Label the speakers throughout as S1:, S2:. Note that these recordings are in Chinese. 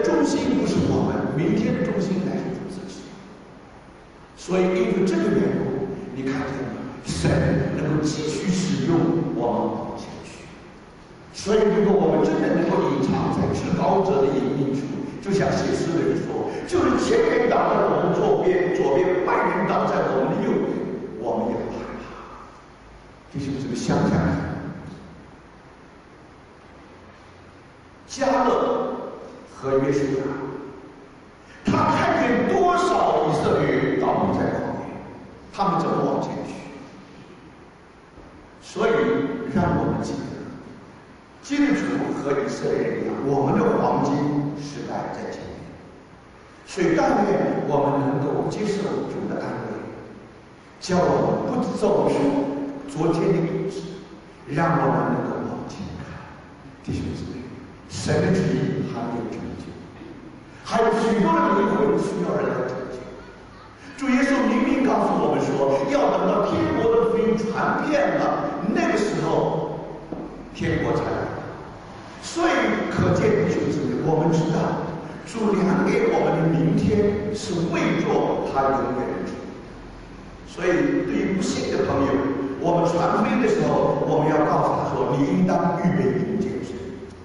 S1: 中心不是我们，明天的中心乃是主自己。所以因为这个缘故，你看见吗？神能够继续使用我们往前去。所以如果我们真的能够隐藏在至高者的隐秘处，就像写诗的人说，就是前人倒在我们左边，万人倒在我们的右边，我们也不害怕。弟兄姊妹，想想看，迦勒和约书亚，他看见多少以色列人倒闭在旷野，他们怎么往前去？所以让我们记得，基督徒和以色列人一样，我们的黄金时代在前面。所以但愿我们能够接受主的安慰，叫我们不走出昨天的影子，让我们能够往前看。弟兄姊妹，神的旨意还没有成就，还有许多的灵魂需要人来拯救。主耶稣明明告诉我们说，要等到天国的福音传遍了，那个时候天国才来。所以可见弟兄姊妹，我们知道主量给我们的明天是为着他永远的主。所以对于不信的朋友，我们传福音的时候，我们要告诉他说，你应当预备迎接神。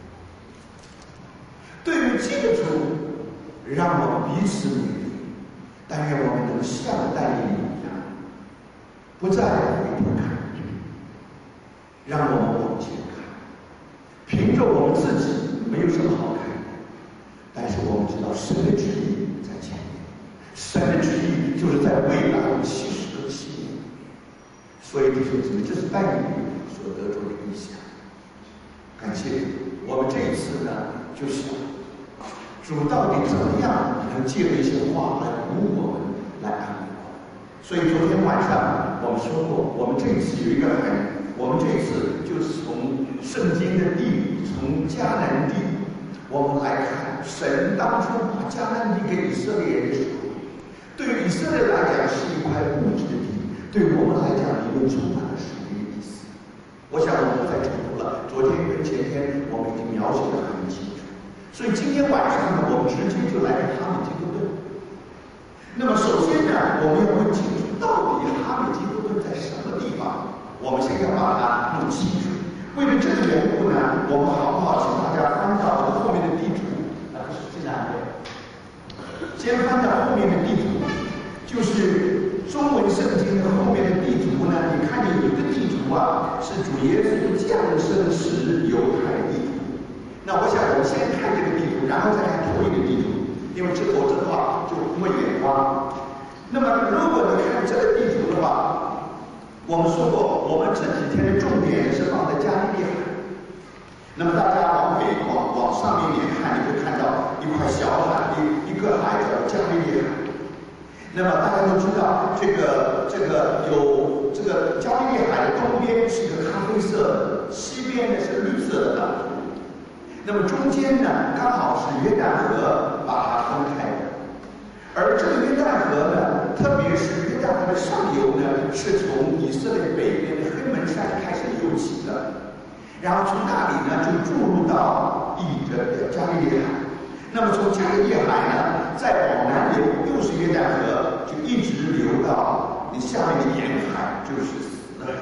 S1: 对于基督徒，让我们彼此勉励，但愿我们能像但以理一样，不再回头看，让我们往前看。凭着我们自己没有什么好看的，但是我们知道神的旨意在前面，神的旨意就是在未来70个7年。所以弟兄姊妹，这是但以理所得出的意象。感谢我们这一次呢，就是主到底怎么样能借着一些话来鼓舞我们，来安慰我们。所以昨天晚上我们说过，我们这一次有一个我们这一次就是从圣经的地理，从迦南地，我们来看神当初把迦南地给以色列人的时候，对于以色列来讲是一块物质的地，对我们来讲里面充满了属灵的意思。我想我们不再重复了，昨天跟前天我们已经描写得很清楚。所以今天晚上呢，我们直接就来看哈米基多顿。那么首先呢，我们要问清楚，到底哈米基多顿在什么地方？我们先要把它弄清楚。为了这个缘故呢，我们好不好请大家翻到后面的地图？不是这两页，先翻到后面的地图，就是中文圣经的后面的地图呢。你看见有一个地图啊，是主耶稣降生时犹太地图。那我想我们先看这个地图，然后再看头一个地图，因为否则的话就不会眼花。那么如果你看这个地图的话，我们说过，我们这几天的重点是放在加利利海。那么大家往上面看，你会看到一块小海，一个海叫加利利海。那么大家都知道，这个有这个加利利海的东边是一个咖啡色，西边呢是绿色的。那么中间呢，刚好是约旦河把它分开的。而这个约旦河呢，特别是约旦河的上游呢，是从以色列北边的黑门山开始流起的，然后从那里呢就注入到加利利海。那么从加利利海呢，再往南流，又是约旦河，就一直流到你下面的沿海，就是死海。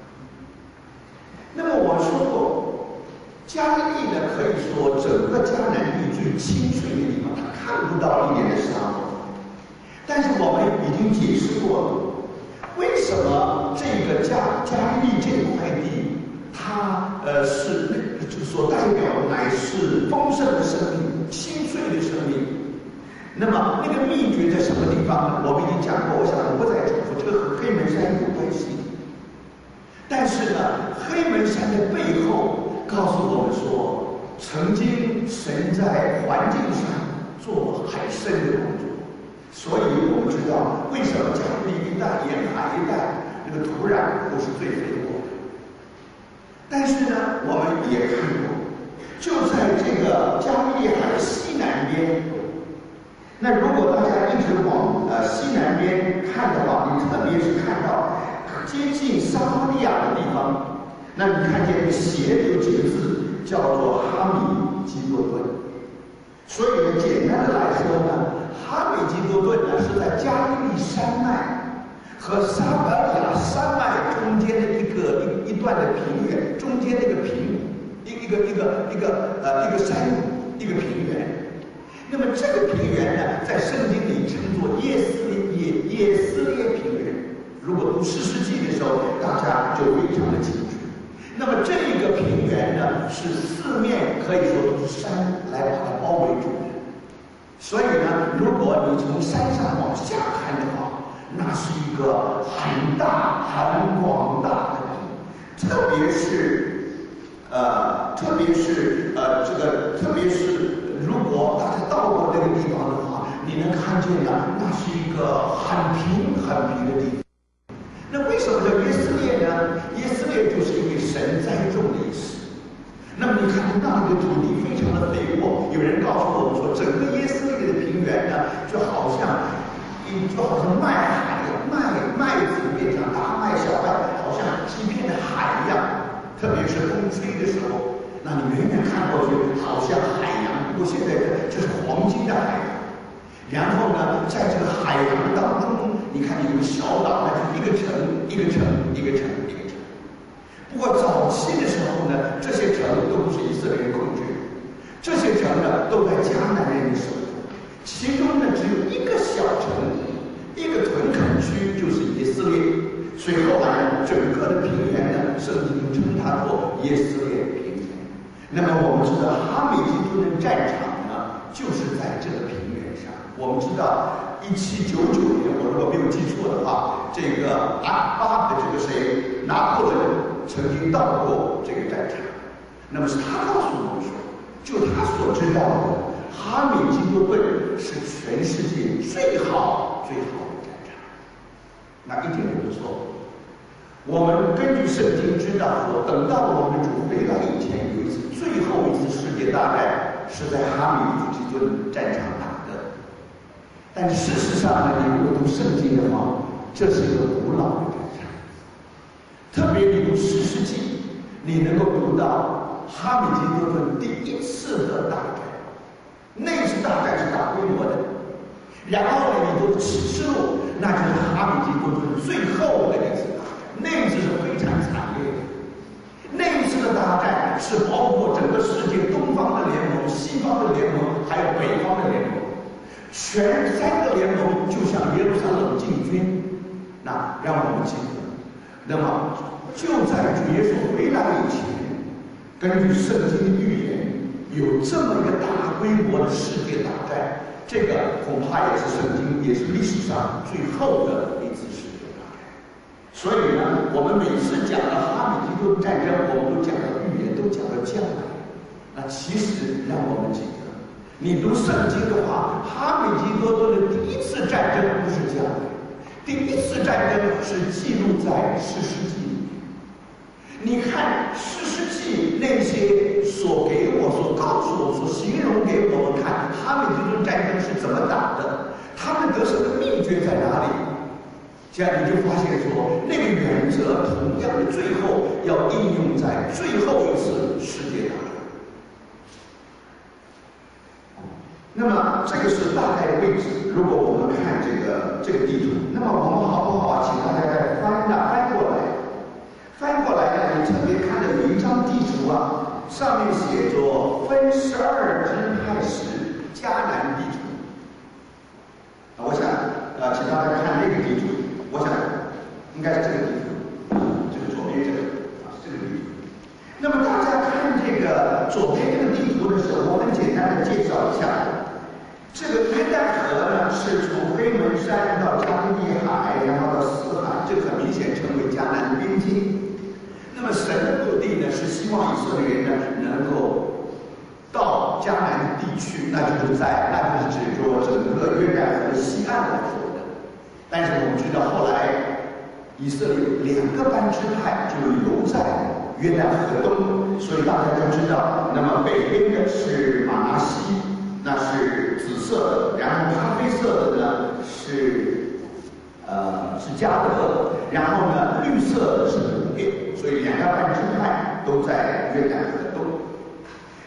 S1: 那么我说过，加利利呢，可以说整个迦南地最清水的地方，它看不到一点的沙漠。但是我们已经解释过了，为什么这个加利利这块地，它所代表的乃是丰盛的生命、清脆的生命。那么那个秘诀在什么地方呢？我们已经讲过，我想我不再重复，这个和黑门山有关系。但是呢，黑门山的背后告诉我们说，曾经神在环境上做很深的工作。所以我们知道为什么加利利一带、沿海一带这个土壤都是最肥沃的。但是呢，我们也看过，就在这个加利利海的西南边。那如果大家一直往西南边看的话，你特别是看到接近撒玛利亚的地方，那你看见斜有几个字叫做哈米基多顿。 所以呢，简单的来说呢，哈美吉多顿呢是在加利利山脉和撒玛利亚山脉中间的一段的平原，中间那个山一个平原。那么这个平原呢，在圣经里称作耶斯列平原。如果读士师记的时候，大家就非常的清楚。那么这一个平原呢，是四面可以说都是山来把它包围住的。所以呢，如果你从山上往下看的话，那是一个很大很广大的平，特别是如果大家到过那个地方的话，你能看见呢，那是一个很平的地方。那为什么叫耶斯列呢？耶斯列就是因为神栽种的意思。那么你看那个土地非常的肥沃，有人告诉我们说，整个耶斯列的平原呢，就好像麦海一样，麦子变成大麦、小麦，好像一片的海一样。特别是风吹的时候，那你远远看过去，好像海洋。不过现在这是黄金的海洋。然后呢，在这个海洋当中，你看有个小岛，那就一个城。不过早期的时候呢，这些城都不是以色列人控制，这些城呢都在迦南人的手中，其中呢只有一个小城，一个屯垦区，就是以色列。所以后来呢，整个的平原呢，圣经称它做耶斯列平原。那么我们知道哈美吉多顿战场呢，就是在这个平原上。我们知道1799年，我如果没有记错的话，这个拿破仑曾经到过这个战场。那么是他告诉我们说，就他所知道的，哈美吉多顿是全世界最好的战场，那一点都不错。我们根据圣经知道说，等到我们主回来以前，有一次最后一次世界大战是在哈美吉多顿战场打的。但事实上呢，你如果读圣经的话，这是一个古老的战场。特别你读士师记，你能够读到哈美吉多顿第一次的大战，那次大战是大规模的。然后呢，你读启示录，那就是哈美吉多顿最后的一次大战，那一次是非常惨烈的。那一次的大战是包括整个世界东方的联盟、西方的联盟，还有北方的联盟。全3个联盟就向耶路撒冷进军，那让我们记得。那么就在主耶稣回来以前，根据圣经的预言，有这么一个大规模的世界大战，这个恐怕也是圣经，也是历史上最后的一次世界大战。所以呢，我们每次讲到哈美吉多顿战争，我们都讲到预言，都讲到将来。那其实让我们记得。你读圣经的话，哈美吉多顿的第一次战争不是将来，第一次战争是记录在士师记里面。你看士师记那些所告诉我、所形容给我们看哈美吉多顿战争是怎么打的，他们得胜的秘诀在哪里？这样你就发现说，那个原则同样的最后要应用在最后一次世界大战。那么这个是大概的位置。如果我们看这个地图，那么我们好不好请大家再翻过来？翻过来呢，你特别看到有一张地图啊，上面写着分12支派时迦南地图。我想请大家看那个地图，我想应该是这个地图，就是左边这个这个地图。那么大家看这个左边这个地图的时候，我很简单的介绍一下。这个约旦河呢，是从黑门山到加利利海，然后到死海，这很明显成为迦南的边境。那么神的目的呢，是希望以色列人呢能够到迦南地区，那就是指着整个约旦河的西岸来说的。但是我们知道，后来以色列2个班支派就留在约旦河东，所以大家都知道，那么北边的是马拿西。那是紫色的，然后咖啡色的呢是加德，然后呢绿色的是北边，所以2个半支派都在约旦河东。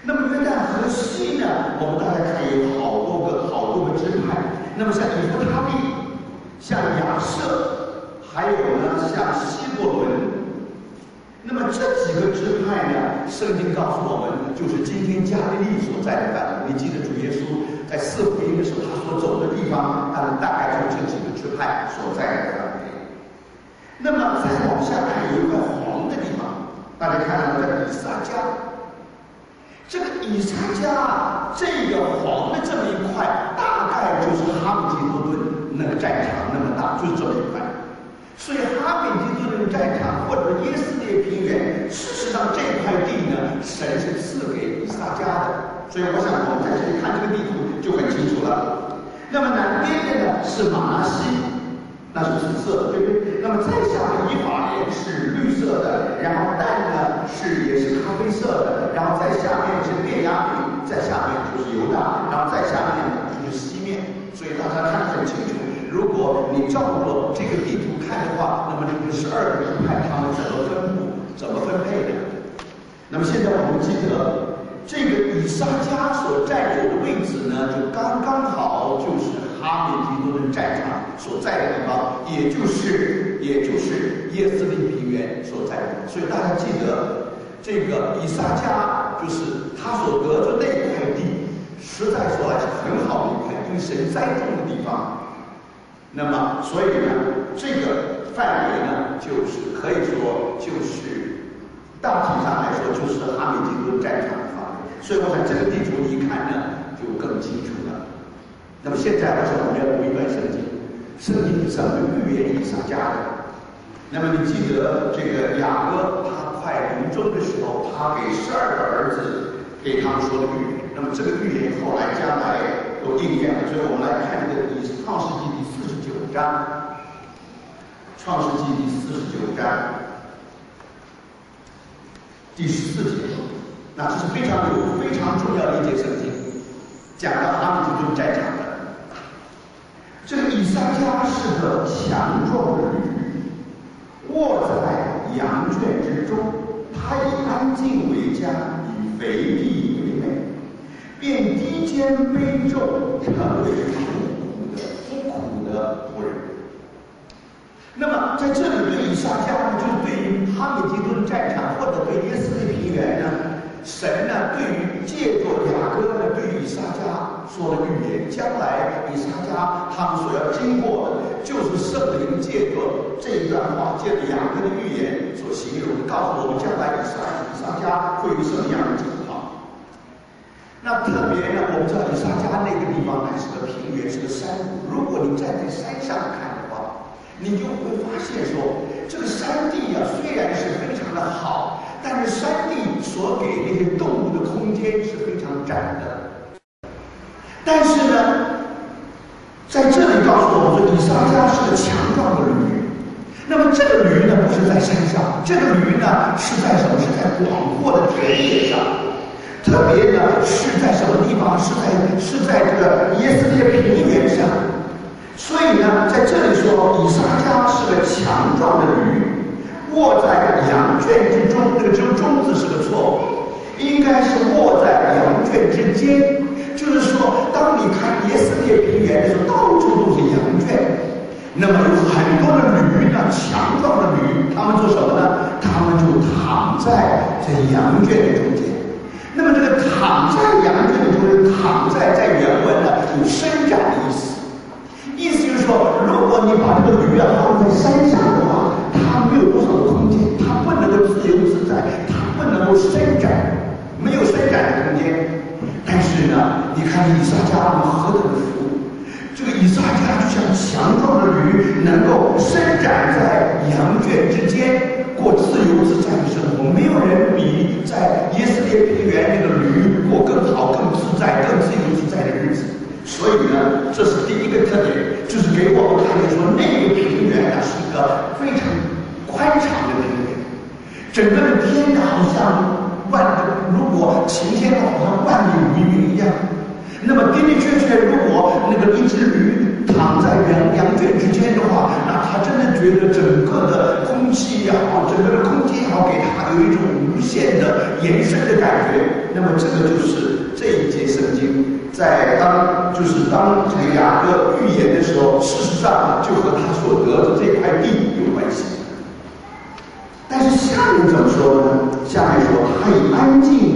S1: 那么约旦河西呢，我们大家看有好多个支派。那么像以弗他利、像亚设，还有呢像希伯伦。那么这几个支派呢，圣经告诉我们，就是今天加利利所在的范围。你记得主耶稣在四福音的时候，他所走的地方，大概就这几个支派所在的范围。那么再往下看，有一块黄的地方，大家看到在以撒迦。这个以撒迦这个黄的这么一块，大概就是哈米吉多顿那个战场那么大，就是这么一块。所以哈米吉多顿战场或者耶斯列平原，事实上这块地呢，神是赐给以撒迦的。所以我想我们在这里看这个地图就很清楚了。那么南边的呢是马拿西，那是紫色的，对不对？那么再下面以法莲是绿色的，然后但呢也是咖啡色的，然后再下面是便雅悯，再下面就是犹大，然后再下面就是西面。所以大家看得很清楚。如果你照着这个地图看的话，那么这个12个支派他们怎么分布、怎么分配的？那么现在我们记得，这个以撒迦所占有的位置呢，就刚刚好就是哈米吉多顿战场所在的地方，也就是耶斯利平原所在的。所以大家记得，这个以撒迦就是他所得的那块地，实在说来是很好的一块，因为神栽种的地方。那么，所以呢，这个范围呢，就是可以说就是大体上来说就是哈米吉多顿战场的范围。所以我想这个地图一看呢，就更清楚了。那么现在我们要读一段圣经，圣经怎么预言以撒迦的？那么你记得这个雅各他快临终的时候，他给12个儿子给他们说的预言。那么这个预言后来将来都应验了。所以我们来看这个创世纪第49章，创世纪第49章第14节。那这是非常重要的一节圣经，讲到哈米吉多顿战场的。这个以撒迦是个强壮的驴，卧在羊圈之中，他以安静为家，以肥地为美，便低肩背重，成为孤苦的仆人。那么在这里对以撒迦呢，就是对于哈米吉多顿战场或者对耶斯列平原呢，神呢对于借着雅各呢对于以撒迦说了预言，将来以撒迦他们所要经过的，就是圣灵借着这一段话，借着雅各的预言所形容，告诉我们将来以撒迦会有什么样的情况。那特别呢，我们知道以撒迦那个地方还是个平原，是个山谷。如果你站在山上看的话，你就会发现说，这个山地啊虽然是非常的好，但是山地所给那些动物的空间是非常窄的。但是呢，在这里告诉我们说，以撒迦是个强壮的驴。那么这个驴呢，不是在山上，这个驴呢是在什么？是在广阔的田野上。特别呢是在什么地方？是在这个耶斯列平原上。所以呢，在这里说，以撒迦是个强壮的驴，卧在羊圈之中。这个中字是个错误，应该是卧在羊圈之间。就是说，当你看耶斯列平原的时候，到处都是羊圈。那么有很多的驴呢，强壮的驴，他们做什么呢？他们就躺在这羊圈的中间。那么这个躺在羊圈的中间，躺在原文呢有伸展的意思。意思就是说，如果你把这个驴啊放在山上的话，它没有多少的空间，它不能够自由自在，它不能够伸展，没有伸展的空间。但是呢，你看以撒迦我们何等的福！这个以撒迦就像强壮的驴，能够伸展在羊圈之间，过自由自在的生活。没有人比在耶斯列平原那个驴过更好、更自在、更自由自在的日子。所以呢，这是第一个特点，就是给我们看见说，那个平原啊是一个非常宽敞的平原，整个的天呢好像如果晴天的话，好像万里无云一样。那么的确，如果那个一只驴躺在羊圈之间的话，那他真的觉得整个的空气也好，整个的空间也好，给他有一种无限的延伸的感觉。 那么这个就是这一节圣经在当这个雅各预言的时候，事实上就和他所得的这块地有关系。但是下面怎么说呢？下面说他以安静